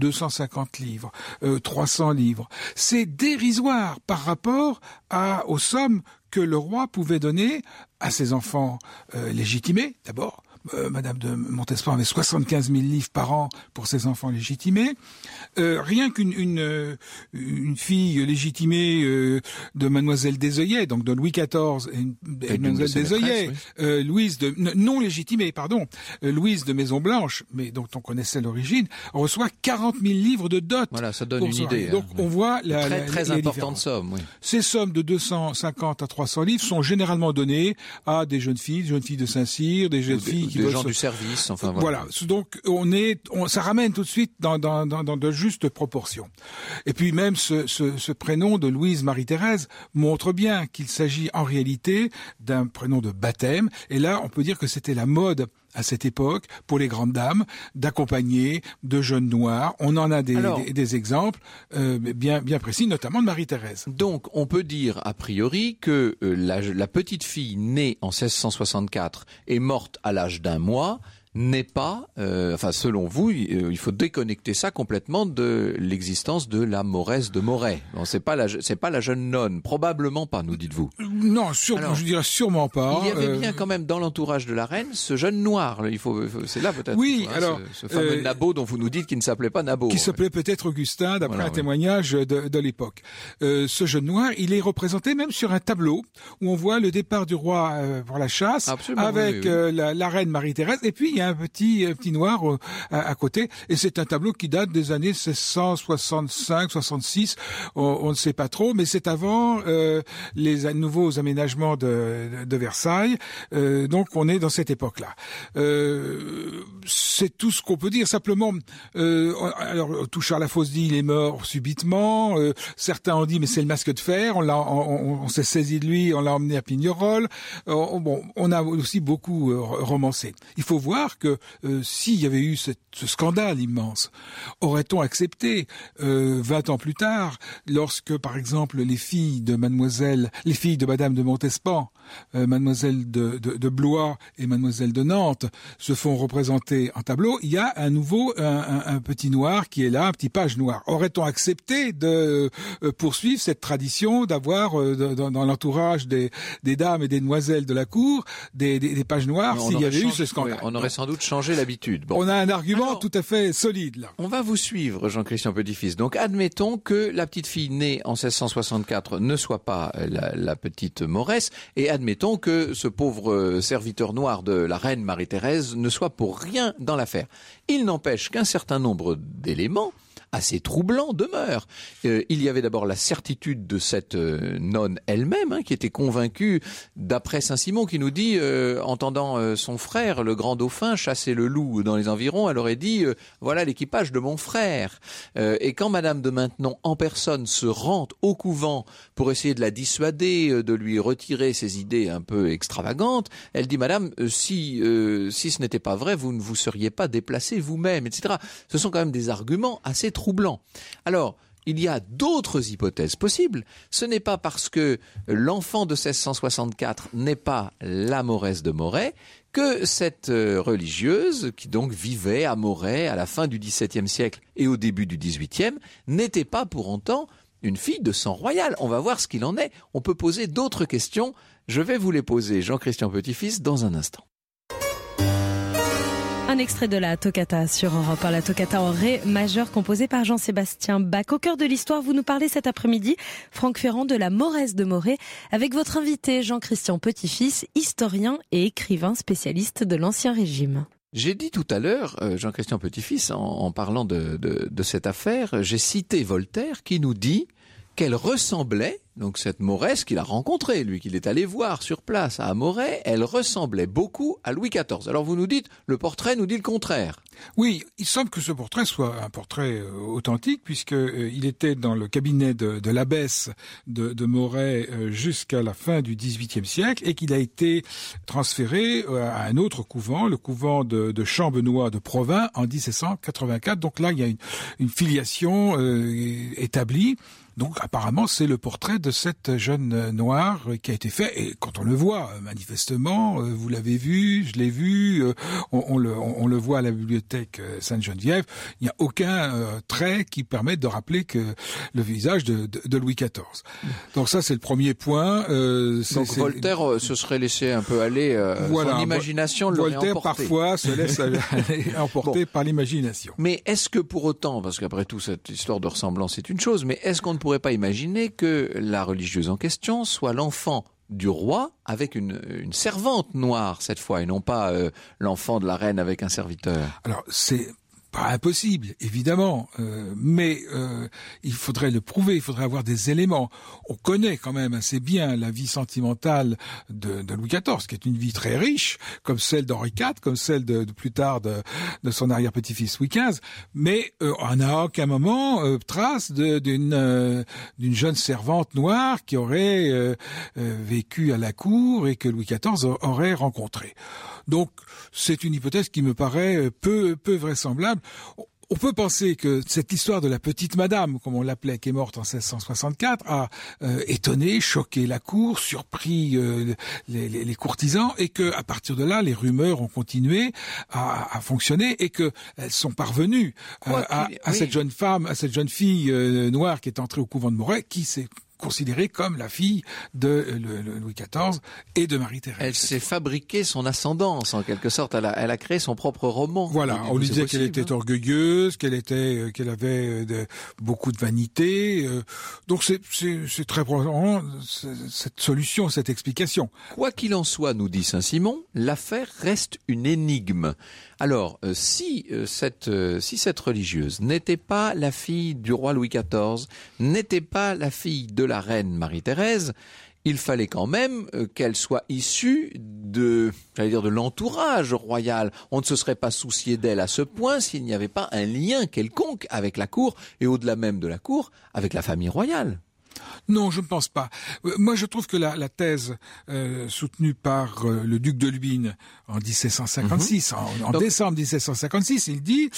250 livres, 300 livres, c'est dérisoire par rapport aux sommes que le roi pouvait donner à ses enfants légitimés, d'abord. Madame de Montespan avait 75 000 livres par an pour ses enfants légitimés. Rien qu'une fille légitimée de Mademoiselle Desœillets, donc de Louis XIV et Mademoiselle Desœillets, oui. Louise non légitimée, Louise de Maison Blanche, mais dont on connaissait l'origine, reçoit 40 000 livres de dot. Voilà, ça donne une idée. Donc on voit très importante somme. Oui. Ces sommes de 250 à 300 livres sont généralement données à des jeunes filles de Saint-Cyr, des jeunes filles des gens du service, enfin voilà. Donc ça ramène tout de suite dans de justes proportions. Et puis même ce prénom de Louise Marie-Thérèse montre bien qu'il s'agit en réalité d'un prénom de baptême. Et là, on peut dire que c'était la mode à cette époque pour les grandes dames d'accompagner de jeunes noirs. On en a des exemples bien précis, notamment de Marie-Thérèse. Donc on peut dire a priori que la petite fille née en 1664 et morte à l'âge d'un mois n'est pas, selon vous, il faut déconnecter ça complètement de l'existence de la Mauresse de Moret. Bon, c'est pas la jeune nonne, probablement pas, nous dites-vous. Non, je dirais sûrement pas. Il y avait bien quand même dans l'entourage de la reine ce jeune noir. C'est là peut-être. Oui, ce fameux Nabeau dont vous nous dites qu'il ne s'appelait pas Nabeau. Qui s'appelait peut-être Augustin, d'après un témoignage de l'époque. Ce jeune noir, il est représenté même sur un tableau où on voit le départ du roi pour la chasse. Absolument, avec la reine Marie-Thérèse, et puis il y a un petit noir à côté, et c'est un tableau qui date des années 1665-66, on ne sait pas trop, mais c'est avant les nouveaux aménagements de Versailles, donc on est dans cette époque-là. C'est tout ce qu'on peut dire, simplement. Alors tout Charles Lafosse dit il est mort subitement, certains ont dit mais c'est le masque de fer, on s'est saisi de lui, on l'a emmené à Pignerol. On a aussi beaucoup romancé. Il faut voir que s'il y avait eu ce scandale immense, aurait-on accepté 20 ans plus tard, lorsque par exemple les filles de Madame de Montespan, Mademoiselle de Blois et Mademoiselle de Nantes se font représenter en tableau, il y a un petit noir qui est là, un petit page noir. Aurait-on accepté de poursuivre cette tradition d'avoir dans l'entourage des dames et des demoiselles de la cour des pages noires s'il y avait eu ce scandale? On aurait sans doute changé l'habitude. Bon. On a un argument tout à fait solide là. On va vous suivre, Jean-Christian Petit-Fils. Donc admettons que la petite fille née en 1664 ne soit pas la petite Mauresse, et admettons que ce pauvre serviteur noir de la reine Marie-Thérèse ne soit pour rien dans l'affaire. Il n'empêche qu'un certain nombre d'éléments assez troublant demeure. Il y avait d'abord la certitude de cette nonne elle-même, qui était convaincue, d'après Saint-Simon, qui nous dit, entendant son frère, le grand dauphin, chasser le loup dans les environs, elle aurait dit voilà l'équipage de mon frère. Et quand Madame de Maintenon, en personne, se rend au couvent pour essayer de la dissuader, de lui retirer ses idées un peu extravagantes, elle dit Madame, si ce n'était pas vrai, vous ne vous seriez pas déplacée vous-même, etc. Ce sont quand même des arguments assez troublant. Alors, il y a d'autres hypothèses possibles. Ce n'est pas parce que l'enfant de 1664 n'est pas la Mauresse de Moret que cette religieuse, qui donc vivait à Moret à la fin du XVIIe siècle et au début du XVIIIe, n'était pas pour autant une fille de sang royal. On va voir ce qu'il en est. On peut poser d'autres questions. Je vais vous les poser, Jean-Christian Petit-Fils, dans un instant. Un extrait de la Toccata sur Europe 1, la Toccata en Ré majeur composée par Jean-Sébastien Bach. Au cœur de l'histoire, vous nous parlez cet après-midi, Franck Ferrand, de la Moresse de Moret, avec votre invité Jean-Christian Petit-Fils, historien et écrivain spécialiste de l'Ancien Régime. J'ai dit tout à l'heure, Jean-Christian Petit-Fils, en parlant de cette affaire, j'ai cité Voltaire qui nous dit qu'elle ressemblait, donc cette Moresse qu'il a rencontrée, lui qu'il est allé voir sur place à Moret, elle ressemblait beaucoup à Louis XIV. Alors vous nous dites, le portrait nous dit le contraire. Oui, il semble que ce portrait soit un portrait authentique, puisque il était dans le cabinet de l'abbesse de Moret jusqu'à la fin du XVIIIe siècle, et qu'il a été transféré à un autre couvent, le couvent de Champbenoît de Provins, en 1784. Donc là, il y a une filiation établie. Donc apparemment, c'est le portrait de cette jeune noire qui a été fait. Et quand on le voit, manifestement, vous l'avez vu, je l'ai vu, on le voit à la bibliothèque Sainte-Geneviève, il n'y a aucun trait qui permette de rappeler que le visage de Louis XIV. Donc ça, c'est le premier point. Donc Voltaire se serait laissé un peu aller, voilà, son imagination l'aurait emporté. Voltaire parfois se laisse aller emporter par l'imagination. Mais est-ce que pour autant, parce qu'après tout cette histoire de ressemblance c'est une chose, mais est-ce qu'on ne pourrait pas imaginer que la religieuse en question soit l'enfant du roi avec une servante noire cette fois, et non pas l'enfant de la reine avec un serviteur? Alors c'est pas impossible, évidemment, mais il faudrait le prouver, il faudrait avoir des éléments. On connaît quand même assez bien la vie sentimentale de Louis XIV, qui est une vie très riche, comme celle d'Henri IV, comme celle de plus tard de son arrière-petit-fils Louis XV, mais on n'a à aucun moment trace d'une jeune servante noire qui aurait vécu à la cour et que Louis XIV aurait rencontrée. Donc, c'est une hypothèse qui me paraît peu vraisemblable. On peut penser que cette histoire de la petite madame, comme on l'appelait, qui est morte en 1664, a étonné, choqué la cour, surpris les courtisans, et que à partir de là, les rumeurs ont continué à fonctionner, et que elles sont parvenues à cette jeune femme, à cette jeune fille noire qui est entrée au couvent de Moret, qui s'est considérée comme la fille de Louis XIV et de Marie-Thérèse. Elle s'est fabriquée son ascendance, en quelque sorte. Elle a créé son propre roman. Voilà, on lui disait qu'elle était orgueilleuse, qu'elle avait beaucoup de vanité. Donc c'est très probablement cette solution, cette explication. Quoi qu'il en soit, nous dit Saint-Simon, l'affaire reste une énigme. Alors, si cette religieuse n'était pas la fille du roi Louis XIV, n'était pas la fille de la reine Marie-Thérèse, il fallait quand même qu'elle soit issue de l'entourage royal. On ne se serait pas soucié d'elle à ce point s'il n'y avait pas un lien quelconque avec la cour, et au-delà même de la cour, avec la famille royale. Non, je ne pense pas. Moi, je trouve que la thèse soutenue par le duc de Luynes en 1756, en décembre 1756, il dit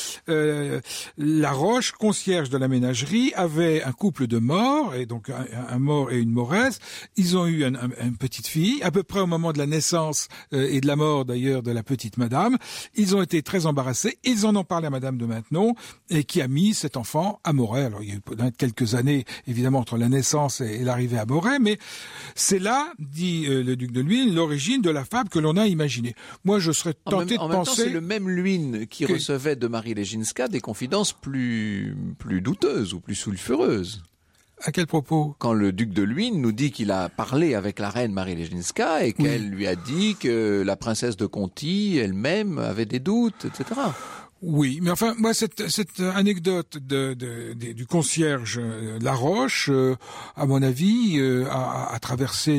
la Roche, concierge de la ménagerie, avait un couple de morts, et donc un mort et une moresse. Ils ont eu une petite fille, à peu près au moment de la naissance et de la mort d'ailleurs de la petite madame. Ils ont été très embarrassés. Ils en ont parlé à madame de Maintenon, et qui a mis cet enfant à Moret. Alors, il y a eu quelques années, évidemment, entre la naissance et l'arrivée à Moret, mais c'est là, dit le duc de Luynes, l'origine de la fable que l'on a imaginée. Moi, je serais tenté de penser... En même temps, c'est le même Luynes qui recevait de Marie Leginska des confidences plus douteuses ou plus sulfureuses. À quel propos? Quand le duc de Luynes nous dit qu'il a parlé avec la reine Marie Leginska et qu'elle lui a dit que la princesse de Conti elle-même avait des doutes, etc. Oui, mais enfin, moi, cette anecdote du concierge Laroche, à mon avis, a traversé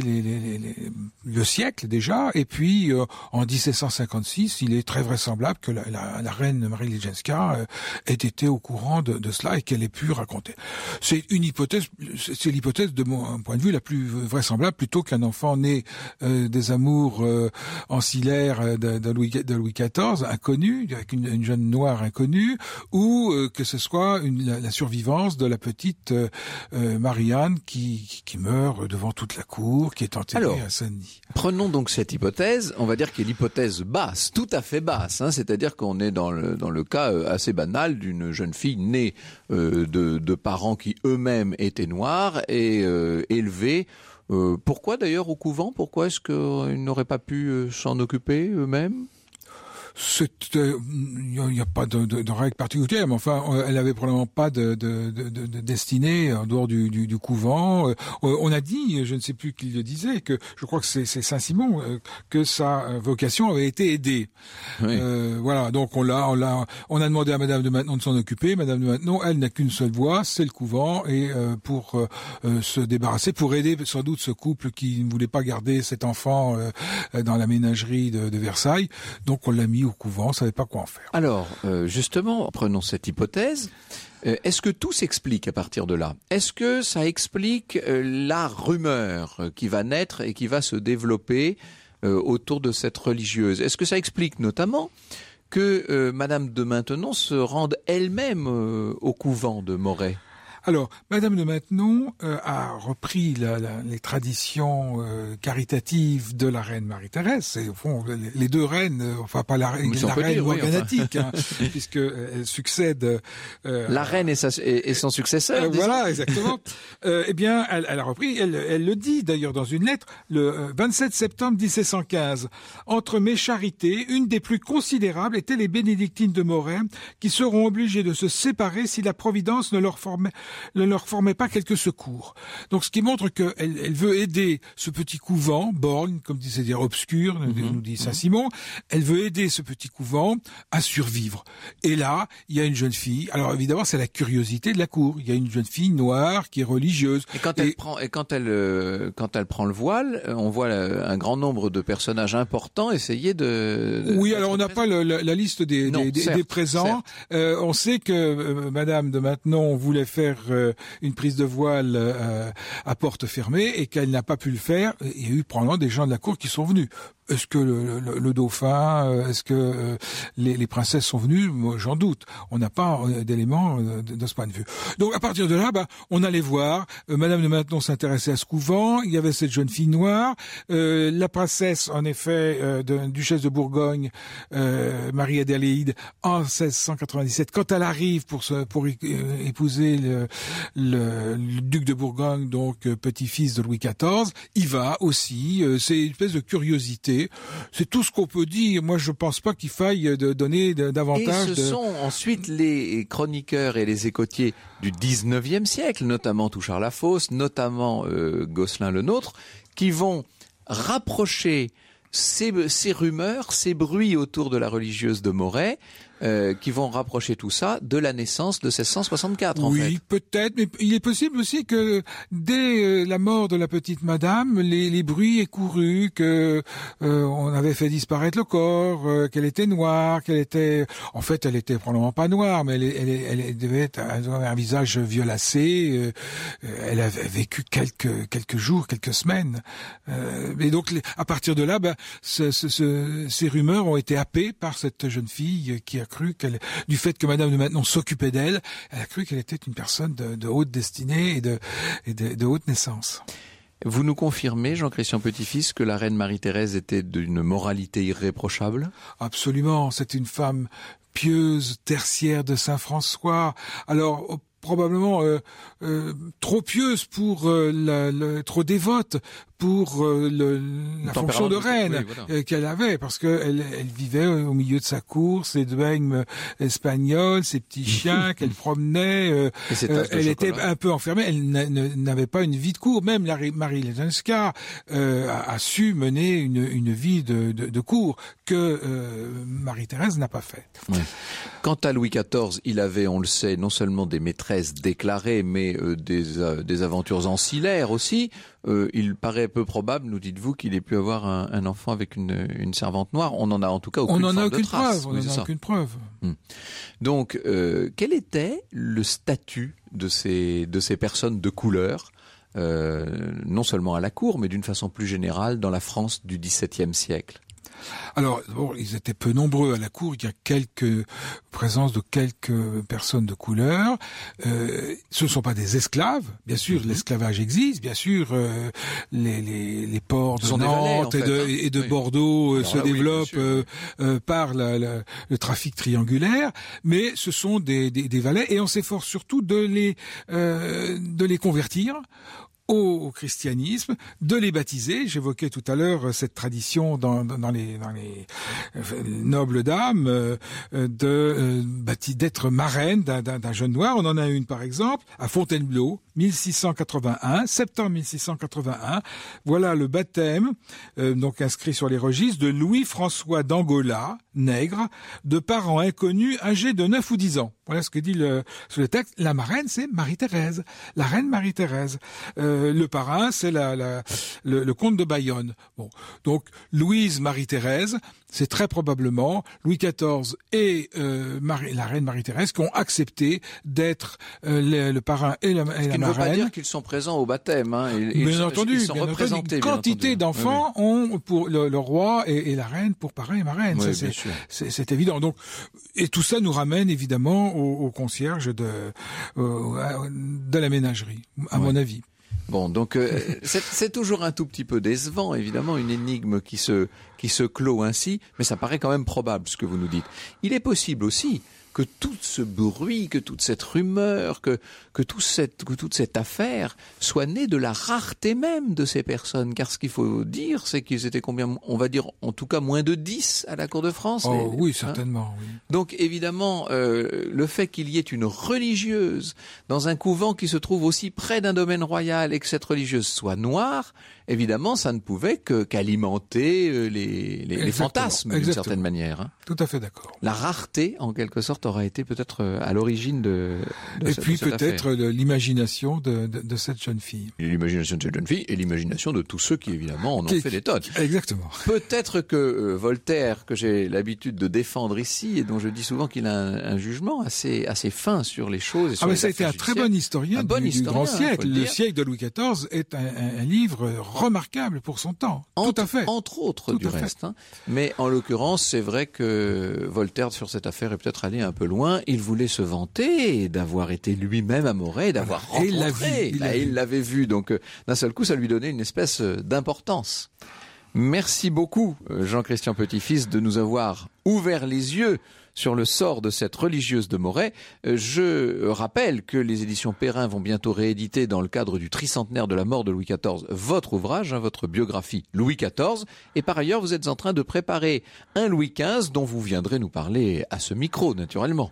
le siècle déjà, et puis en 1756, il est très vraisemblable que la reine Marie Leginska ait été au courant de cela et qu'elle ait pu raconter. C'est l'hypothèse de mon point de vue la plus vraisemblable, plutôt qu'un enfant né des amours ancillaires de Louis XIV, inconnu, avec une jeune noire inconnue, ou que ce soit la survivance de la petite Marianne qui meurt devant toute la cour, qui est enterrée à Saint-Denis. Prenons donc cette hypothèse, on va dire qu'elle est l'hypothèse basse, tout à fait basse, c'est-à-dire qu'on est dans le cas assez banal d'une jeune fille née de parents qui eux-mêmes étaient noirs et élevés. Pourquoi d'ailleurs au couvent? Pourquoi est-ce qu'ils n'auraient pas pu s'en occuper eux-mêmes? Il n'y a pas de règle particulière, mais enfin, elle avait probablement pas de destinée en dehors du couvent. On a dit, je ne sais plus qui le disait, que je crois que c'est Saint-Simon, que sa vocation avait été aidée. Oui. Voilà, donc on a demandé à Madame de Maintenon de s'en occuper. Madame de Maintenon, elle n'a qu'une seule voie, c'est le couvent, et pour se débarrasser, pour aider sans doute ce couple qui ne voulait pas garder cet enfant dans la ménagerie de Versailles. Donc on l'a mis au couvent, on ne savait pas quoi en faire. Alors, justement, prenons cette hypothèse. Est-ce que tout s'explique à partir de là? Est-ce que ça explique la rumeur qui va naître et qui va se développer autour de cette religieuse? Est-ce que ça explique notamment que Madame de Maintenon se rende elle-même au couvent de Moret? Alors, Madame de Maintenon a repris les traditions caritatives de la reine Marie-Thérèse. C'est au fond les deux reines, enfin pas la reine morganatique, puisque elle succède. La reine et son successeur. Voilà, exactement. Eh bien, elle a repris. Elle le dit d'ailleurs dans une lettre le 27 septembre 1715. Entre mes charités, une des plus considérables étaient les bénédictines de Moret, qui seront obligées de se séparer si la Providence ne leur formait pas quelques secours. Donc, ce qui montre qu'elle veut aider ce petit couvent, borgne, comme c'est-à-dire obscur, nous dit Saint-Simon. Elle veut aider ce petit couvent à survivre. Et là, il y a une jeune fille. Alors, évidemment, c'est la curiosité de la cour. Il y a une jeune fille noire qui est religieuse. Et quand elle prend le voile, on voit un grand nombre de personnages importants essayer de oui, alors on n'a pas la liste des présents. On sait que Madame de Maintenon voulait faire une prise de voile à porte fermée et qu'elle n'a pas pu le faire. Il y a eu probablement des gens de la cour qui sont venus. Est-ce que le dauphin, est-ce que les princesses sont venues? Moi, j'en doute. On n'a pas d'éléments de ce point de vue. Donc, à partir de là, on allait voir. Madame de Maintenon s'intéressait à ce couvent. Il y avait cette jeune fille noire. La princesse, en effet, duchesse de Bourgogne, Marie-Adélaïde, en 1697, quand elle arrive pour épouser le duc de Bourgogne, donc petit-fils de Louis XIV, il va aussi. C'est une espèce de curiosité. C'est tout ce qu'on peut dire. Moi, je pense pas qu'il faille donner davantage. Et ce sont ensuite les chroniqueurs et les écotiers du 19e siècle, notamment Touchard La Fosse, notamment Gosselin le Nôtre, qui vont rapprocher ces rumeurs, ces bruits autour de la religieuse de Moret, qui vont rapprocher tout ça de la naissance de 1664, en fait. Oui, peut-être, mais il est possible aussi que dès la mort de la petite madame, les bruits aient couru, que on avait fait disparaître le corps, qu'elle était noire, qu'elle était... En fait, elle était probablement pas noire, mais elle devait avoir un visage violacé. Elle avait vécu quelques jours, quelques semaines. Et donc, à partir de là, ces rumeurs ont été happées par cette jeune fille qui a cru du fait que Madame de Maintenon s'occupait d'elle, elle a cru qu'elle était une personne de haute destinée et de haute naissance. Vous nous confirmez, Jean-Christian Petit-Fils, que la reine Marie-Thérèse était d'une moralité irréprochable? Absolument, c'est une femme pieuse, tertiaire de Saint-François. Alors, probablement trop pieuse pour trop dévote pour la fonction de reine qu'elle avait, parce que elle vivait au milieu de sa cour, ses duègnes espagnols, ses petits chiens qu'elle promenait. Elle était un peu enfermée. Elle n'avait pas une vie de cour. Même Marie Lesenska a su mener une vie de cour que Marie-Thérèse n'a pas faite. Ouais. Quant à Louis XIV, il avait, on le sait, non seulement des maîtresses déclarées, mais des aventures ancillaires aussi. Il paraît peu probable, nous dites-vous, qu'il ait pu avoir un enfant avec une servante noire. On n'en a en tout cas aucune trace. On n'en a aucune preuve. Donc, quel était le statut de ces personnes de couleur, non seulement à la cour, mais d'une façon plus générale dans la France du XVIIe siècle? Alors, bon, ils étaient peu nombreux à la cour. Il y a présence de quelques personnes de couleur. Ce ne sont pas des esclaves. Bien sûr, l'esclavage existe. Bien sûr, les ports de Nantes et de Bordeaux se développent par le trafic triangulaire. Mais ce sont des valets, et on s'efforce surtout de les convertir au christianisme, de les baptiser. J'évoquais tout à l'heure cette tradition dans les nobles dames d'être marraine d'un jeune noir. On en a une par exemple à Fontainebleau, 1681, septembre 1681. Voilà le baptême, donc inscrit sur les registres, de Louis-François d'Angola, nègre, de parents inconnus, âgés de 9 ou 10 ans. Voilà ce que dit sur le texte. La marraine, c'est Marie-Thérèse, la reine Marie-Thérèse. Le parrain, c'est le comte de Bayonne. Bon, donc Louise Marie-Thérèse, c'est très probablement Louis XIV et la reine Marie-Thérèse qui ont accepté d'être le parrain et la marraine. Ce qui ne veut pas dire qu'ils sont présents au baptême. Bien entendu, ils sont représentés. Une quantité d'enfants ont pour le roi et la reine pour parrain et marraine. Oui, ça, c'est évident. Donc, et tout ça nous ramène évidemment au concierge de la ménagerie, à mon avis. Bon, donc c'est toujours un tout petit peu décevant, évidemment, une énigme qui se clôt ainsi, mais ça paraît quand même probable ce que vous nous dites. Il est possible aussi que tout ce bruit, que toute cette rumeur, que toute cette affaire soit née de la rareté même de ces personnes. Car ce qu'il faut dire, c'est qu'ils étaient combien, on va dire en tout cas moins de 10 à la cour de France. Oui, certainement. Oui. Donc évidemment, le fait qu'il y ait une religieuse dans un couvent qui se trouve aussi près d'un domaine royal et que cette religieuse soit noire, évidemment, ça ne pouvait qu'alimenter les fantasmes d'une certaine manière. Tout à fait d'accord. La rareté, en quelque sorte, aura été peut-être à l'origine de et puis peut-être l'imagination de cette jeune fille. L'imagination de cette jeune fille et l'imagination de tous ceux qui, évidemment, en ont fait des tonnes. Exactement. Peut-être que Voltaire, que j'ai l'habitude de défendre ici, et dont je dis souvent qu'il a un jugement assez fin sur les choses. Et sur mais ça a été un très bon historien du grand siècle. Le siècle de Louis XIV est un livre remarquable pour son temps. Tout à fait. Entre autres, du reste. Mais en l'occurrence, c'est vrai que Voltaire, sur cette affaire, est peut-être allé un peu loin. Il voulait se vanter d'avoir été lui-même à Moret, d'avoir rencontré. Il l'avait vu. Donc, d'un seul coup, ça lui donnait une espèce d'importance. Merci beaucoup, Jean-Christian Petit-Fils, de nous avoir ouvert les yeux sur le sort de cette religieuse de Moret. Je rappelle que les éditions Perrin vont bientôt rééditer, dans le cadre du tricentenaire de la mort de Louis XIV, votre ouvrage, votre biographie Louis XIV. Et par ailleurs, vous êtes en train de préparer un Louis XV dont vous viendrez nous parler à ce micro, naturellement.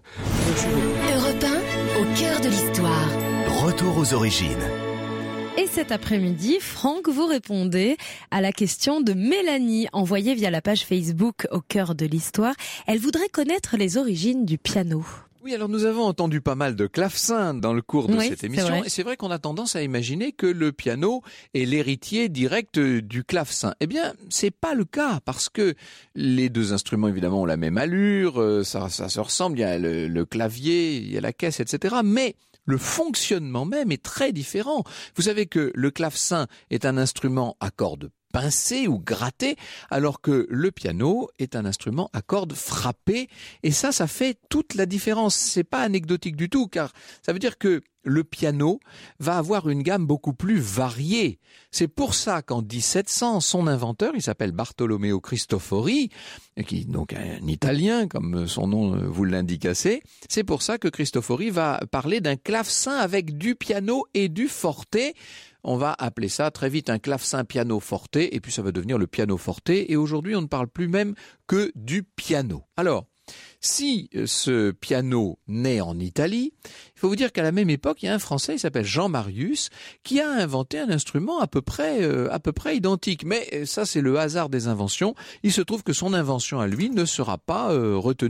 Europe 1, au cœur de l'histoire. Retour aux origines. Et cet après-midi, Franck, vous répondez à la question de Mélanie, envoyée via la page Facebook Au cœur de l'histoire. Elle voudrait connaître les origines du piano. Oui, alors nous avons entendu pas mal de clavecins dans le cours de cette émission. Et c'est vrai qu'on a tendance à imaginer que le piano est l'héritier direct du clavecin. Eh bien, c'est pas le cas, parce que les deux instruments, évidemment, ont la même allure, ça se ressemble, il y a le clavier, il y a la caisse, etc. Mais le fonctionnement même est très différent. Vous savez que le clavecin est un instrument à cordes pincées ou grattées, alors que le piano est un instrument à cordes frappées. Et ça fait toute la différence. C'est pas anecdotique du tout, car ça veut dire que le piano va avoir une gamme beaucoup plus variée. C'est pour ça qu'en 1700, son inventeur, il s'appelle Bartolomeo Cristofori, qui est donc un Italien, comme son nom vous l'indique assez. C'est pour ça que Cristofori va parler d'un clavecin avec du piano et du forte. On va appeler ça très vite un clavecin piano forte, et puis ça va devenir le piano forte. Et aujourd'hui, on ne parle plus même que du piano. Alors, si ce piano naît en Italie, il faut vous dire qu'à la même époque, il y a un Français, il s'appelle Jean Marius, qui a inventé un instrument à peu près identique. Mais ça, c'est le hasard des inventions. Il se trouve que son invention à lui ne sera pas retenue,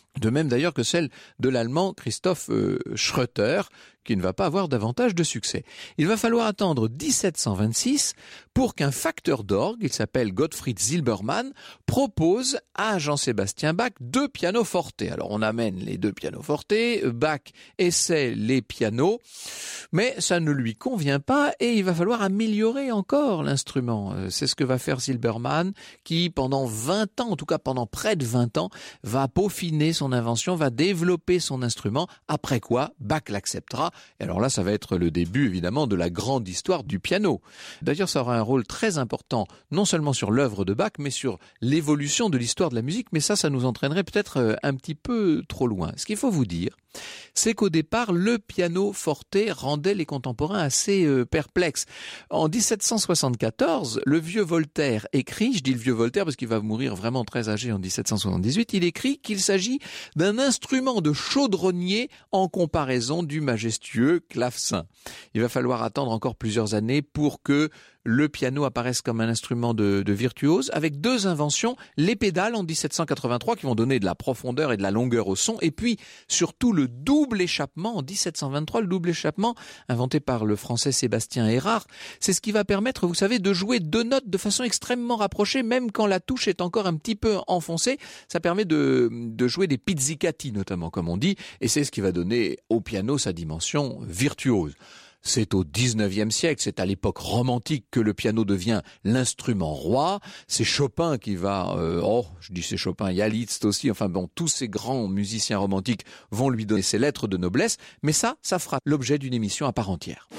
De même d'ailleurs que celle de l'allemand Christoph Schröter, qui ne va pas avoir davantage de succès. Il va falloir attendre 1726 pour qu'un facteur d'orgue, il s'appelle Gottfried Silbermann, propose à Jean-Sébastien Bach 2 pianos forte. Alors on amène les 2 pianos forte, Bach essaie les pianos, mais ça ne lui convient pas et il va falloir améliorer encore l'instrument. C'est ce que va faire Silbermann, qui pendant 20 ans, en tout cas pendant près de 20 ans, va peaufiner son invention, va développer son instrument, après quoi Bach l'acceptera. Et alors là, ça va être le début, évidemment, de la grande histoire du piano. D'ailleurs, ça aura un rôle très important, non seulement sur l'œuvre de Bach, mais sur l'évolution de l'histoire de la musique. Mais ça nous entraînerait peut-être un petit peu trop loin. Ce qu'il faut vous dire, c'est qu'au départ, le piano forte rendait les contemporains assez perplexes. En 1774, le vieux Voltaire écrit, je dis le vieux Voltaire parce qu'il va mourir vraiment très âgé en 1778, il écrit qu'il s'agit d'un instrument de chaudronnier en comparaison du majestueux clavecin. Il va falloir attendre encore plusieurs années pour que le piano apparaisse comme un instrument de virtuose, avec 2 inventions, les pédales en 1783 qui vont donner de la profondeur et de la longueur au son, et puis surtout le double échappement en 1723, le double échappement inventé par le français Sébastien Erard. C'est ce qui va permettre, vous savez, de jouer 2 notes de façon extrêmement rapprochée, même quand la touche est encore un petit peu enfoncée. Ça permet de jouer des pizzicati notamment, comme on dit, et c'est ce qui va donner au piano sa dimension virtuose. C'est au 19e siècle, c'est à l'époque romantique que le piano devient l'instrument roi. C'est Chopin qui va, c'est Chopin, il y a Liszt aussi, enfin bon, tous ces grands musiciens romantiques vont lui donner ses lettres de noblesse, mais ça fera l'objet d'une émission à part entière.